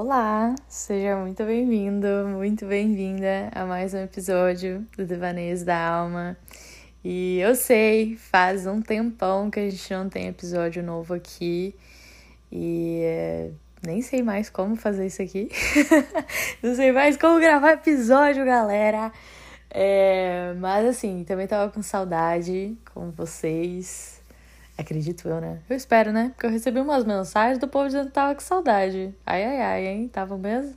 Olá, seja muito bem-vindo, muito bem-vinda a mais um episódio do Devaneios da Alma. E eu sei, faz um tempão que a gente não tem episódio novo aqui e nem sei mais como fazer isso aqui. Não sei mais como gravar episódio, galera. Mas assim, também tava com saudade com vocês. Acredito eu, né? Eu espero, né? Porque eu recebi umas mensagens do povo dizendo que tava com saudade. Ai, hein? Tava mesmo?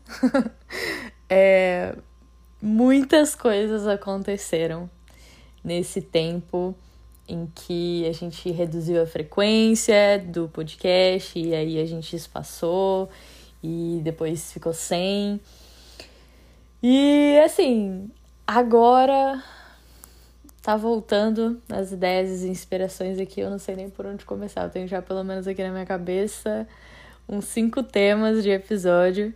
Muitas coisas aconteceram nesse tempo em que a gente reduziu a frequência do podcast e aí a gente espaçou e depois ficou sem. E assim, agora tá voltando as ideias e inspirações aqui, eu não sei nem por onde começar. Eu tenho já pelo menos aqui na minha cabeça uns 5 temas de episódio.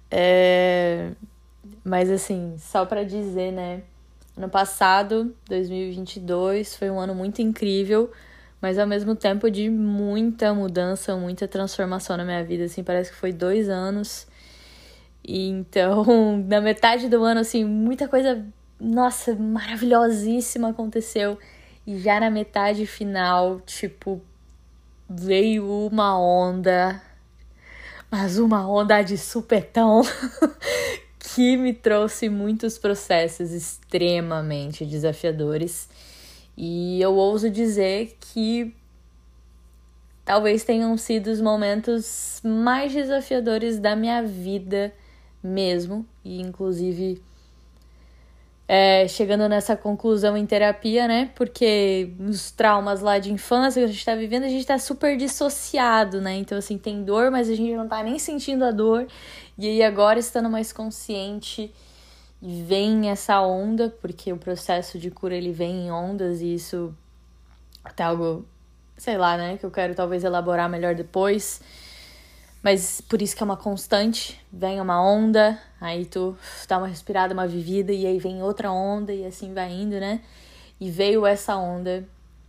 Mas assim, só pra dizer, né? Ano passado, 2022, foi um ano muito incrível, mas ao mesmo tempo de muita mudança, muita transformação na minha vida. Assim, parece que foi 2 anos. E então, na metade do ano, assim, muita coisa, nossa, maravilhosíssima aconteceu. E já na metade final, tipo, veio uma onda, mas uma onda de supetão que me trouxe muitos processos extremamente desafiadores. E eu ouso dizer que talvez tenham sido os momentos mais desafiadores da minha vida mesmo. E inclusive chegando nessa conclusão em terapia, né? Porque os traumas lá de infância que a gente tá vivendo, a gente tá super dissociado, né? Então, assim, tem dor, mas a gente não tá nem sentindo a dor. E aí, agora, estando mais consciente, vem essa onda, porque o processo de cura, ele vem em ondas, e isso até algo, sei lá, né? Que eu quero talvez elaborar melhor depois. Mas por isso que é uma constante, vem uma onda, aí tu dá uma respirada, uma vivida, e aí vem outra onda, e assim vai indo, né? E veio essa onda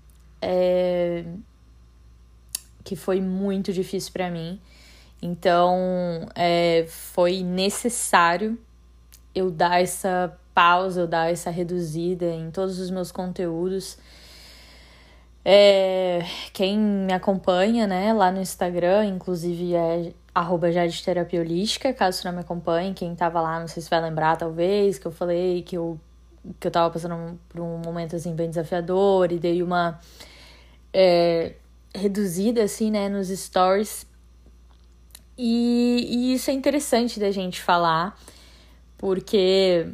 que foi muito difícil pra mim. Então, foi necessário eu dar essa pausa, eu dar essa reduzida em todos os meus conteúdos. Quem me acompanha, né, lá no Instagram, inclusive é @jadeterapiaholística, caso você não me acompanhe, quem tava lá, não sei se vai lembrar, talvez, que eu falei que eu tava passando por um momento, assim, bem desafiador, e dei uma reduzida, assim, né, nos stories. E isso é interessante da gente falar, porque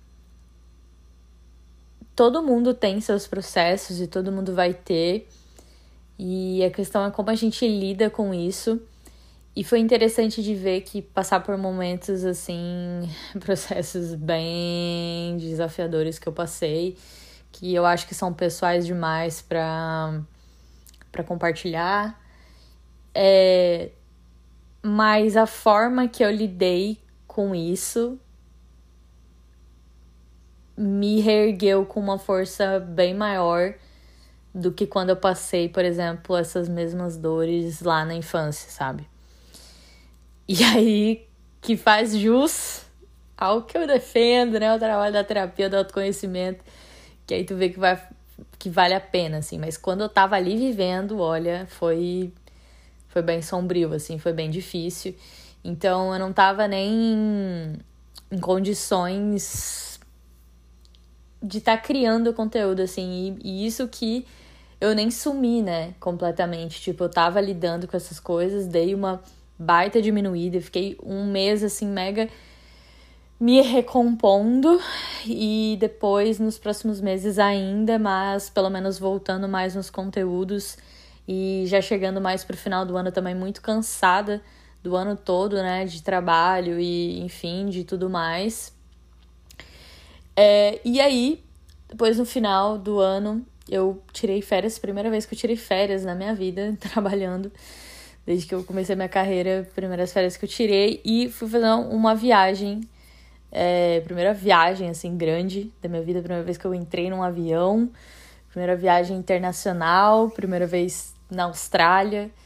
todo mundo tem seus processos e todo mundo vai ter. E a questão é como a gente lida com isso. E foi interessante de ver que passar por momentos, assim, processos bem desafiadores que eu passei, que eu acho que são pessoais demais pra compartilhar. Mas a forma que eu lidei com isso me reergueu com uma força bem maior do que quando eu passei, por exemplo, essas mesmas dores lá na infância, sabe? E aí, que faz jus ao que eu defendo, né? O trabalho da terapia, do autoconhecimento, que aí tu vê que vale a pena, assim. Mas quando eu tava ali vivendo, olha, foi bem sombrio, assim, foi bem difícil. Então, eu não tava nem em condições de estar criando conteúdo, assim, e isso que eu nem sumi, né, completamente. Tipo, eu tava lidando com essas coisas, dei uma baita diminuída, fiquei um mês, assim, mega me recompondo, e depois, nos próximos meses ainda, mas pelo menos voltando mais nos conteúdos, e já chegando mais pro final do ano também muito cansada do ano todo, né, de trabalho e, enfim, de tudo mais. E aí, depois no final do ano, eu tirei férias, primeira vez que eu tirei férias na minha vida, trabalhando, desde que eu comecei minha carreira, primeiras férias que eu tirei, e fui fazer uma viagem, primeira viagem, assim, grande da minha vida, primeira vez que eu entrei num avião, primeira viagem internacional, primeira vez na Austrália,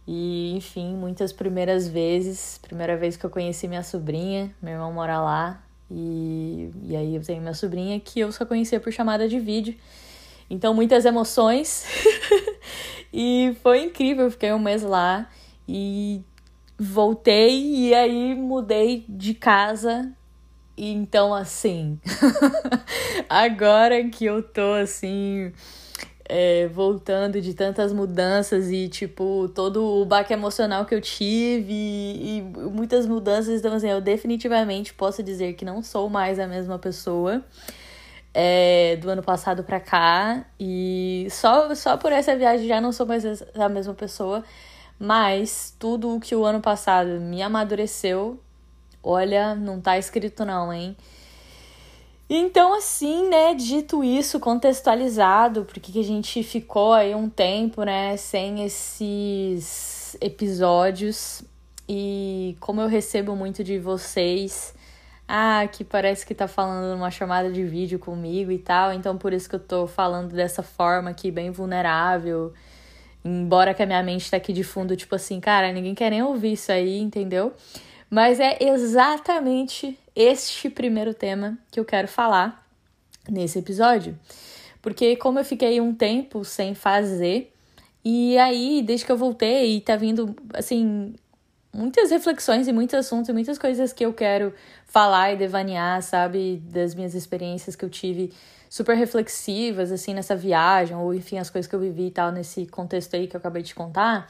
E, enfim, muitas primeiras vezes. Primeira vez que eu conheci minha sobrinha, meu irmão mora lá. E aí eu tenho minha sobrinha que eu só conhecia por chamada de vídeo. Então, muitas emoções. E foi incrível, eu fiquei um mês lá. E voltei e aí mudei de casa. E então, assim, agora que eu tô, assim, voltando de tantas mudanças e, tipo, todo o baque emocional que eu tive e muitas mudanças, então, assim, eu definitivamente posso dizer que não sou mais a mesma pessoa do ano passado pra cá. E só por essa viagem já não sou mais a mesma pessoa, mas tudo o que o ano passado me amadureceu, olha, não tá escrito não, hein? Então, assim, né, dito isso, contextualizado, porque que a gente ficou aí um tempo, né, sem esses episódios, e como eu recebo muito de vocês, que parece que tá falando numa chamada de vídeo comigo e tal, então por isso que eu tô falando dessa forma aqui, bem vulnerável, embora que a minha mente tá aqui de fundo, tipo assim, cara, ninguém quer nem ouvir isso aí, entendeu? Mas é exatamente este primeiro tema que eu quero falar nesse episódio. Porque como eu fiquei um tempo sem fazer, e aí, desde que eu voltei, tá vindo, assim, muitas reflexões e muitos assuntos e muitas coisas que eu quero falar e devanear, sabe? Das minhas experiências que eu tive super reflexivas, assim, nessa viagem, ou enfim, as coisas que eu vivi e tal, nesse contexto aí que eu acabei de contar.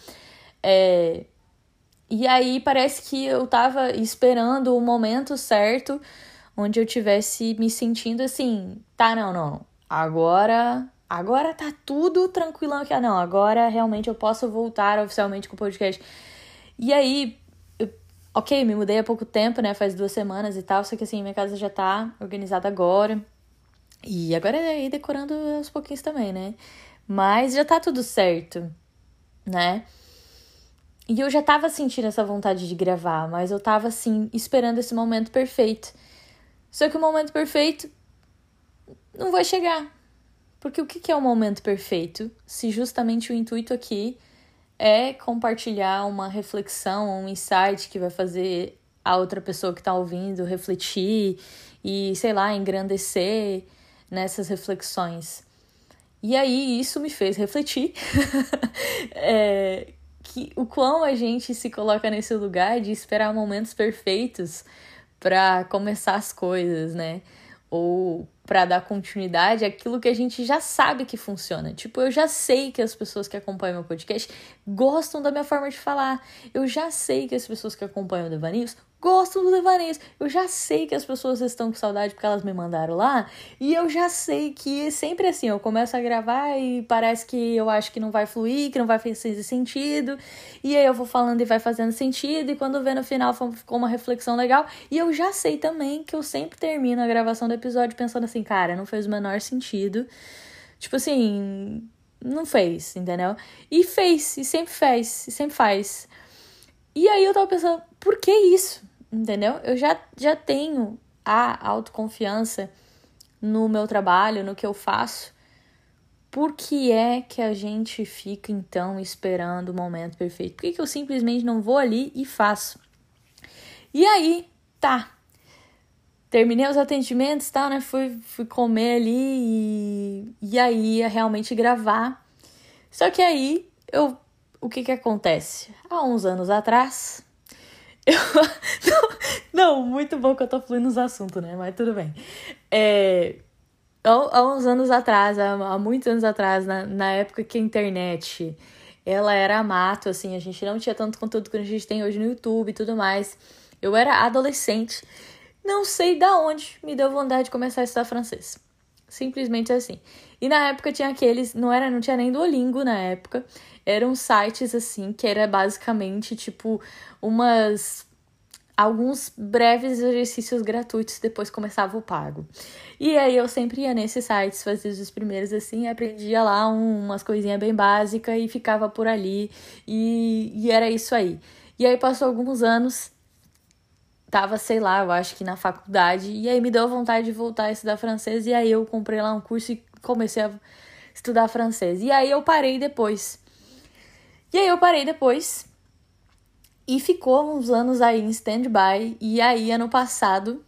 E aí parece que eu tava esperando o momento certo, onde eu tivesse me sentindo assim, tá, não, agora tá tudo tranquilão aqui, não, agora realmente eu posso voltar oficialmente com o podcast. E aí, me mudei há pouco tempo, né, faz 2 semanas e tal, só que assim, minha casa já tá organizada agora, e agora é ir decorando aos pouquinhos também, né, mas já tá tudo certo, né. E eu já tava sentindo essa vontade de gravar, mas eu tava, assim, esperando esse momento perfeito. Só que o momento perfeito não vai chegar. Porque o que é o momento perfeito? Se justamente o intuito aqui é compartilhar uma reflexão, um insight que vai fazer a outra pessoa que tá ouvindo refletir e, sei lá, engrandecer nessas reflexões. E aí, isso me fez refletir. O quão a gente se coloca nesse lugar de esperar momentos perfeitos para começar as coisas, né? Ou para dar continuidade àquilo que a gente já sabe que funciona. Tipo, eu já sei que as pessoas que acompanham meu podcast gostam da minha forma de falar. Eu já sei que as pessoas que acompanham o Devaneios gostam do Devaneios. Eu já sei que as pessoas estão com saudade porque elas me mandaram lá. E eu já sei que é sempre assim, eu começo a gravar e parece que eu acho que não vai fluir, que não vai fazer sentido. E aí eu vou falando e vai fazendo sentido. E quando vê no final ficou uma reflexão legal. E eu já sei também que eu sempre termino a gravação do episódio pensando assim, cara, não fez o menor sentido. Tipo assim, não fez, entendeu? E fez, e sempre fez, e sempre faz. E aí eu tava pensando, por que isso? Entendeu? Eu já tenho a autoconfiança no meu trabalho, no que eu faço. Por que é que a gente fica, então, esperando o momento perfeito? Por que eu simplesmente não vou ali e faço? E aí, tá. Terminei os atendimentos e tal, né? Fui comer ali e aí ia realmente gravar. Só que aí, o que acontece? Há uns anos atrás... Não, muito bom que eu tô fluindo nos assuntos, né? Mas tudo bem. Há uns anos atrás, há muitos anos atrás, na época que a internet ela era mato, assim, a gente não tinha tanto conteúdo que a gente tem hoje no YouTube e tudo mais. Eu era adolescente, não sei da onde me deu vontade de começar a estudar francês. Simplesmente assim. E na época tinha aqueles, não tinha nem Duolingo na época, eram sites assim, que era basicamente tipo alguns breves exercícios gratuitos, depois começava o pago. E aí eu sempre ia nesses sites, fazia os primeiros assim, aprendia lá umas coisinhas bem básicas e ficava por ali, e era isso aí. E aí passou alguns anos, tava, sei lá, eu acho que na faculdade, e aí me deu vontade de voltar a estudar francês, e aí eu comprei lá um curso e comecei a estudar francês. E aí eu parei depois. E aí eu parei depois e ficou uns anos aí em stand-by. E aí, ano passado,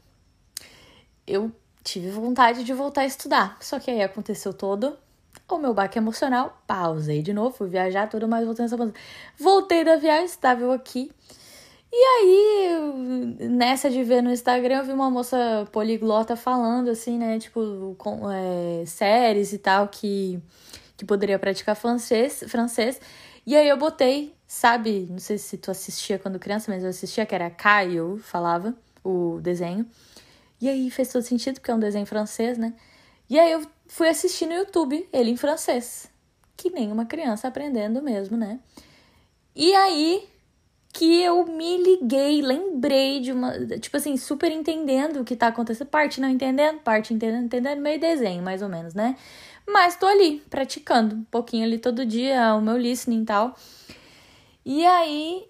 eu tive vontade de voltar a estudar. Só que aí aconteceu todo o meu baque emocional. Pausei de novo, fui viajar, tudo mais, voltei nessa. Voltei da viagem, estava eu aqui. E aí, nessa de ver no Instagram, eu vi uma moça poliglota falando, assim, né? Tipo, séries e tal, que poderia praticar francês. E aí eu botei, sabe? Não sei se tu assistia quando criança, mas eu assistia, que era Caio, falava, o desenho. E aí fez todo sentido, porque é um desenho francês, né? E aí eu fui assistir no YouTube, ele em francês. Que nem uma criança aprendendo mesmo, né? E aí que eu me liguei, lembrei de uma... Tipo assim, super entendendo o que tá acontecendo. Parte não entendendo, parte entendendo, meio desenho, mais ou menos, né? Mas tô ali, praticando um pouquinho ali todo dia, o meu listening e tal. E aí,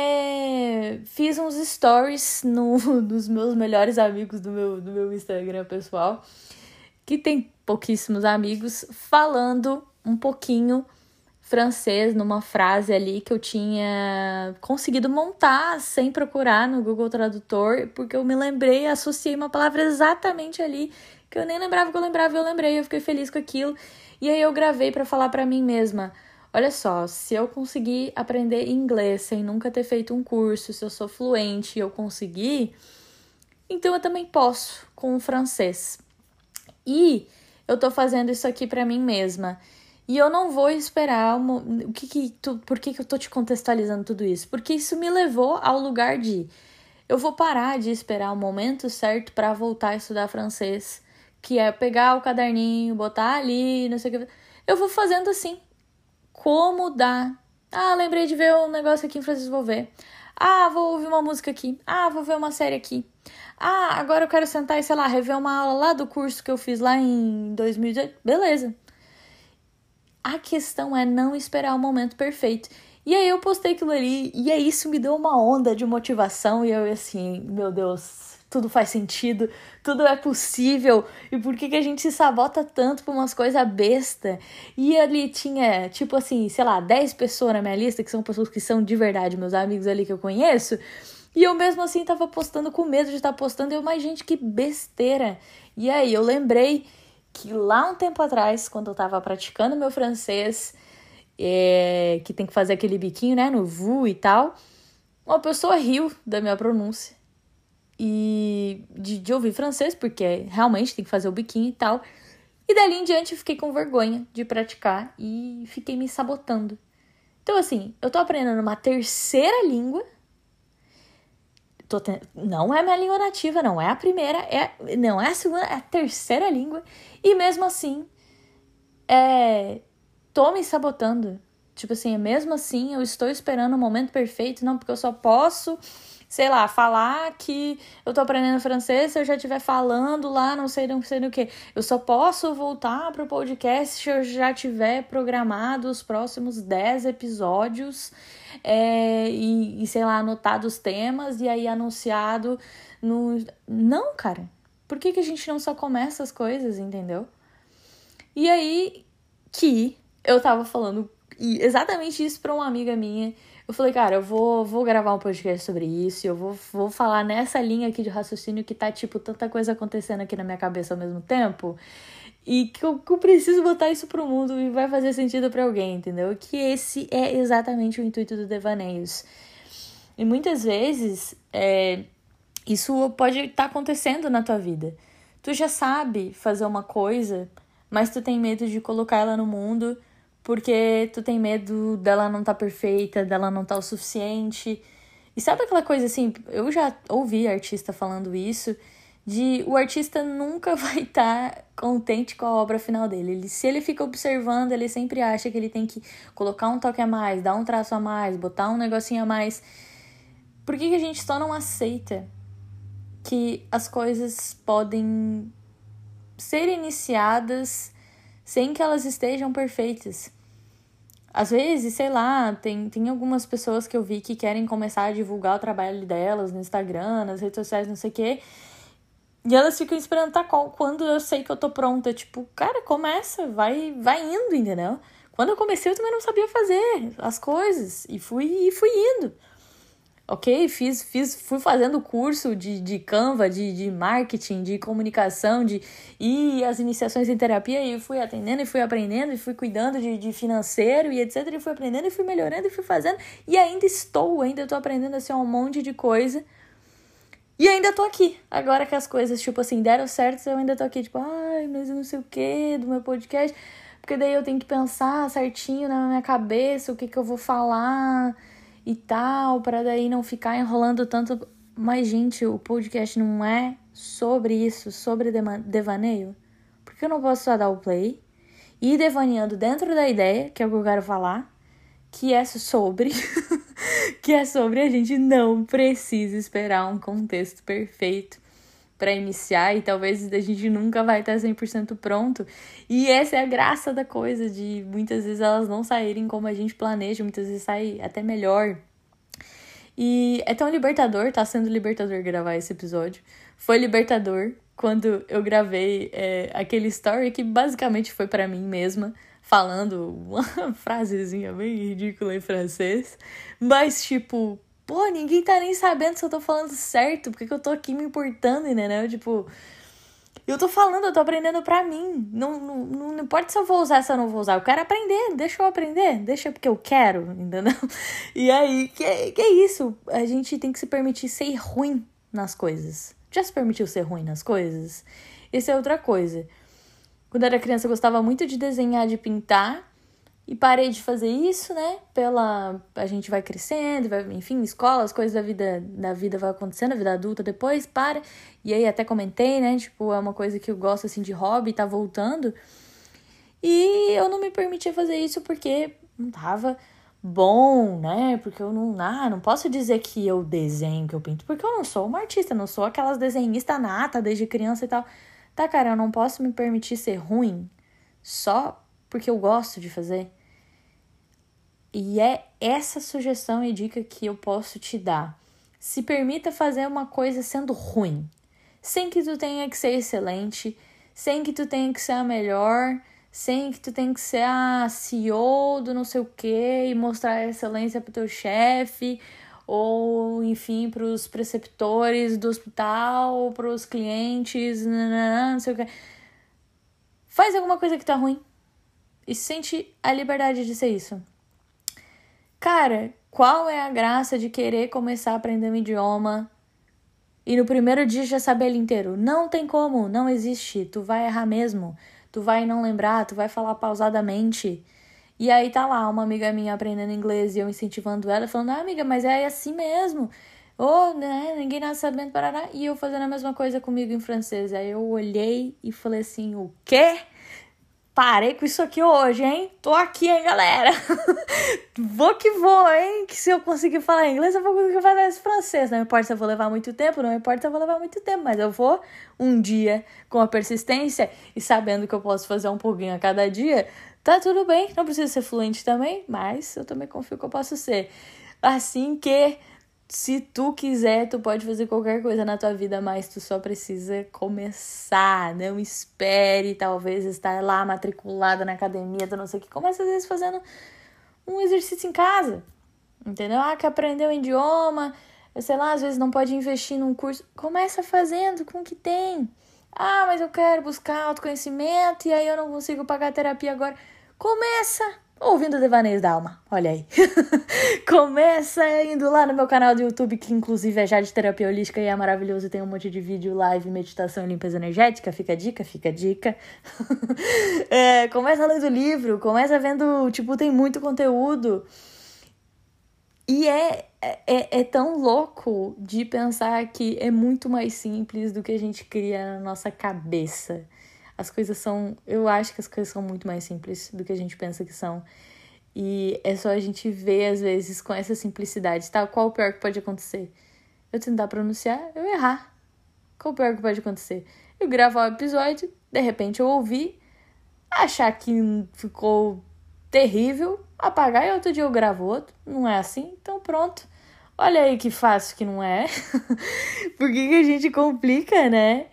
fiz uns stories dos meus melhores amigos do meu Instagram pessoal, que tem pouquíssimos amigos, falando um pouquinho francês numa frase ali que eu tinha conseguido montar sem procurar no Google Tradutor, porque eu me lembrei, associei uma palavra exatamente ali, que eu nem lembrava que eu lembrava, eu lembrei, eu fiquei feliz com aquilo. E aí eu gravei pra falar pra mim mesma, olha só, se eu conseguir aprender inglês sem nunca ter feito um curso, se eu sou fluente e eu conseguir, então eu também posso com o francês. E eu tô fazendo isso aqui pra mim mesma. E eu não vou esperar... Por que eu tô te contextualizando tudo isso? Porque isso me levou ao lugar de... Eu vou parar de esperar o momento certo pra voltar a estudar francês. Que é pegar o caderninho, botar ali, não sei o que... Eu vou fazendo assim. Como dá? Ah, lembrei de ver um negócio aqui em francês, vou ver. Ah, vou ouvir uma música aqui. Ah, vou ver uma série aqui. Ah, agora eu quero sentar e, sei lá, rever uma aula lá do curso que eu fiz lá em 2018. Beleza. A questão é não esperar o momento perfeito. E aí eu postei aquilo ali, e aí isso me deu uma onda de motivação, e eu assim, meu Deus, tudo faz sentido, tudo é possível, e por que a gente se sabota tanto por umas coisas besta? E ali tinha, tipo assim, sei lá, 10 pessoas na minha lista, que são pessoas que são de verdade meus amigos ali que eu conheço, e eu mesmo assim tava postando com medo de estar postando, e eu, mas gente, que besteira. E aí eu lembrei que lá um tempo atrás, quando eu tava praticando meu francês, que tem que fazer aquele biquinho, né, no VU e tal, uma pessoa riu da minha pronúncia. E de ouvir francês, porque realmente tem que fazer o biquinho e tal. E dali em diante eu fiquei com vergonha de praticar e fiquei me sabotando. Então, assim, eu tô aprendendo uma terceira língua. Não é minha língua nativa, não é a primeira, não é a segunda, é a terceira língua. E mesmo assim, tô me sabotando. Tipo assim, mesmo assim, eu estou esperando o momento perfeito, não, porque eu só posso, sei lá, falar que eu tô aprendendo francês se eu já estiver falando lá, não sei o que. Eu só posso voltar pro podcast se eu já tiver programado os próximos 10 episódios e sei lá, anotado os temas e aí anunciado no... Não, cara. Por que a gente não só começa as coisas, entendeu? E aí que eu tava falando exatamente isso pra uma amiga minha. Eu falei, cara, eu vou gravar um podcast sobre isso, eu vou falar nessa linha aqui de raciocínio que tá, tipo, tanta coisa acontecendo aqui na minha cabeça ao mesmo tempo, e que eu preciso botar isso pro mundo e vai fazer sentido pra alguém, entendeu? Que esse é exatamente o intuito do Devaneios. E muitas vezes, isso pode estar acontecendo na tua vida. Tu já sabe fazer uma coisa, mas tu tem medo de colocar ela no mundo porque tu tem medo dela não tá perfeita, dela não tá o suficiente. E sabe aquela coisa assim, eu já ouvi artista falando isso, de o artista nunca vai estar contente com a obra final dele. Se ele fica observando, ele sempre acha que ele tem que colocar um toque a mais, dar um traço a mais, botar um negocinho a mais. Por que a gente só não aceita que as coisas podem ser iniciadas sem que elas estejam perfeitas? Às vezes, sei lá, tem algumas pessoas que eu vi que querem começar a divulgar o trabalho delas no Instagram, nas redes sociais, não sei o quê. E elas ficam esperando quando eu sei que eu tô pronta. Tipo, cara, começa, vai indo, entendeu? Quando eu comecei, eu também não sabia fazer as coisas. E fui indo. Ok? Fui fazendo curso de Canva, de marketing, de comunicação, e as iniciações em terapia, e fui atendendo, e fui aprendendo, e fui cuidando de financeiro, e etc. E fui aprendendo, e fui melhorando, e fui fazendo. E ainda tô aprendendo assim, um monte de coisa. E ainda tô aqui. Agora que as coisas, tipo assim, deram certo, eu ainda tô aqui, tipo, ai, mas eu não sei o que do meu podcast. Porque daí eu tenho que pensar certinho na minha cabeça o que eu vou falar e tal, para daí não ficar enrolando tanto. Mas, gente, o podcast não é sobre isso, sobre devaneio. Porque eu não posso só dar o play e ir devaneando dentro da ideia, que é o que eu quero falar, que é sobre... que é sobre a gente não precisa esperar um contexto perfeito para iniciar, e talvez a gente nunca vai estar 100% pronto. E essa é a graça da coisa, de muitas vezes elas não saírem como a gente planeja, muitas vezes sai até melhor. E é tão libertador, tá sendo libertador gravar esse episódio. Foi libertador quando eu gravei aquele story que basicamente foi para mim mesma, falando uma frasezinha bem ridícula em francês, mas tipo, pô, ninguém tá nem sabendo se eu tô falando certo, porque eu tô aqui me importando, né? Tipo, eu tô falando, eu tô aprendendo pra mim. Não importa se eu vou usar, se eu não vou usar. Eu quero aprender, deixa eu aprender, deixa porque eu quero, entendeu? E aí, que é isso? A gente tem que se permitir ser ruim nas coisas. Já se permitiu ser ruim nas coisas? Isso é outra coisa. Quando eu era criança, eu gostava muito de desenhar, de pintar. E parei de fazer isso, né? A gente vai crescendo, enfim, escola, as coisas da vida vai acontecendo, a vida adulta depois, para. E aí até comentei, né? Tipo, é uma coisa que eu gosto, assim, de hobby, tá voltando. E eu não me permitia fazer isso porque não tava bom, né? Porque eu não posso dizer que eu desenho, que eu pinto, porque eu não sou uma artista, não sou aquelas desenhistas nata desde criança e tal. Tá, cara, eu não posso me permitir ser ruim só porque eu gosto de fazer. E é essa sugestão e dica que eu posso te dar. Se permita fazer uma coisa sendo ruim, sem que tu tenha que ser excelente, sem que tu tenha que ser a melhor, sem que tu tenha que ser a CEO do não sei o quê e mostrar a excelência pro teu chefe, ou enfim, pros preceptores do hospital, pros clientes, não sei o quê. Faz alguma coisa que tá ruim e sente a liberdade de ser isso. Cara, qual é a graça de querer começar a aprender um idioma e no primeiro dia já saber ele inteiro? Não tem como, não existe. Tu vai errar mesmo, tu vai não lembrar, tu vai falar pausadamente. E aí tá lá uma amiga minha aprendendo inglês e eu incentivando ela, falando, amiga, mas é assim mesmo. Né, ninguém nasce sabendo parará. E eu fazendo a mesma coisa comigo em francês. Aí eu olhei e falei assim, o quê? Parei com isso aqui hoje, hein? Tô aqui, hein, galera? Vou que vou, hein? Que se eu conseguir falar inglês, eu vou conseguir falar esse francês. Não importa se eu vou levar muito tempo, não importa se eu vou levar muito tempo, mas eu vou um dia com a persistência e sabendo que eu posso fazer um pouquinho a cada dia, tá tudo bem. Não preciso ser fluente também, mas eu também confio que eu posso ser. Assim que, se tu quiser, tu pode fazer qualquer coisa na tua vida, mas tu só precisa começar. Não espere, talvez, estar lá matriculada na academia, tu não sei o que. Começa às vezes fazendo um exercício em casa, entendeu? Quer aprender um idioma, sei lá, às vezes não pode investir num curso. Começa fazendo com o que tem. Mas eu quero buscar autoconhecimento e aí eu não consigo pagar terapia agora. Começa ouvindo Devaneios da Alma, olha aí. Começa indo lá no meu canal do YouTube, que inclusive é já de terapia holística e é maravilhoso, tem um monte de vídeo, live, meditação e limpeza energética, fica a dica. Começa lendo livro, começa vendo, tipo, tem muito conteúdo. E é tão louco de pensar que é muito mais simples do que a gente cria na nossa cabeça. Eu acho que as coisas são muito mais simples do que a gente pensa que são. E é só a gente ver, às vezes, com essa simplicidade, tá? Qual o pior que pode acontecer? Eu tentar pronunciar, eu errar. Qual o pior que pode acontecer? Eu gravar o episódio, de repente eu ouvir, achar que ficou terrível, apagar e outro dia eu gravo outro. Não é assim? Então pronto. Olha aí que fácil que não é. Por que a gente complica, né?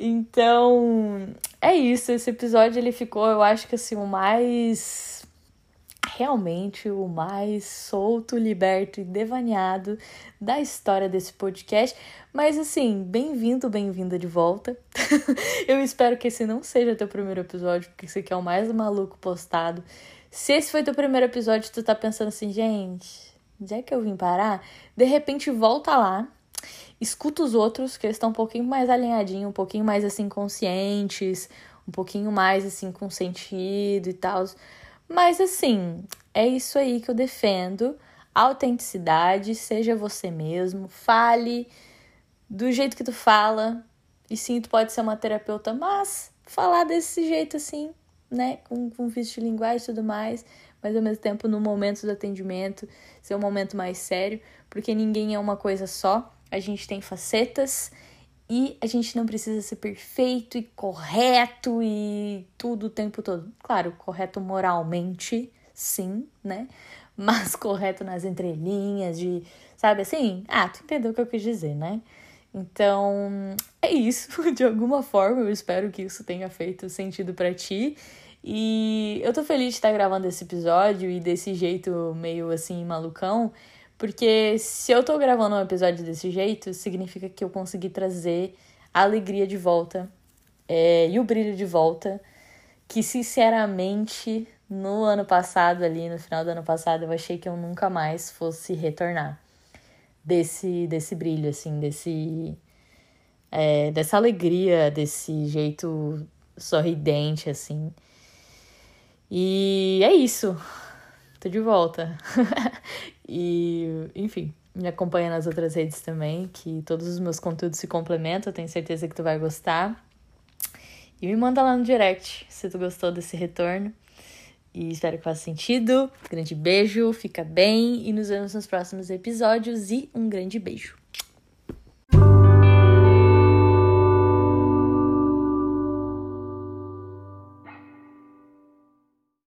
Então, é isso. Esse episódio, ele ficou, eu acho que assim, o mais realmente o mais solto, liberto e devaneado da história desse podcast. Mas assim, bem-vindo, bem-vinda de volta. Eu espero que esse não seja teu primeiro episódio, porque esse aqui é o mais maluco postado. Se esse foi teu primeiro episódio, tu tá pensando assim, gente, onde é que eu vim parar? De repente, volta lá, escuta os outros, que eles estão um pouquinho mais alinhadinhos, um pouquinho mais, assim, conscientes, um pouquinho mais, assim, com sentido e tal. Mas, assim, é isso aí que eu defendo. Autenticidade, seja você mesmo, fale do jeito que tu fala. E sim, tu pode ser uma terapeuta, mas falar desse jeito, assim, né, com vício de linguagem e tudo mais, mas ao mesmo tempo no momento do atendimento ser um momento mais sério, porque ninguém é uma coisa só, a gente tem facetas e a gente não precisa ser perfeito e correto e tudo o tempo todo. Claro, correto moralmente, sim, né, mas correto nas entrelinhas, de, sabe assim? Tu entendeu o que eu quis dizer, né? Então, é isso. De alguma forma, eu espero que isso tenha feito sentido pra ti. E eu tô feliz de estar gravando esse episódio e desse jeito meio assim malucão, porque se eu tô gravando um episódio desse jeito, significa que eu consegui trazer a alegria de volta e o brilho de volta, que sinceramente no ano passado, ali no final do ano passado, eu achei que eu nunca mais fosse retornar desse brilho, assim, dessa alegria, desse jeito sorridente, assim. E é isso. Tô de volta. E, enfim, me acompanha nas outras redes também, que todos os meus conteúdos se complementam. Eu tenho certeza que tu vai gostar. E me manda lá no direct se tu gostou desse retorno. E espero que faça sentido. Grande beijo, fica bem e nos vemos nos próximos episódios. E um grande beijo.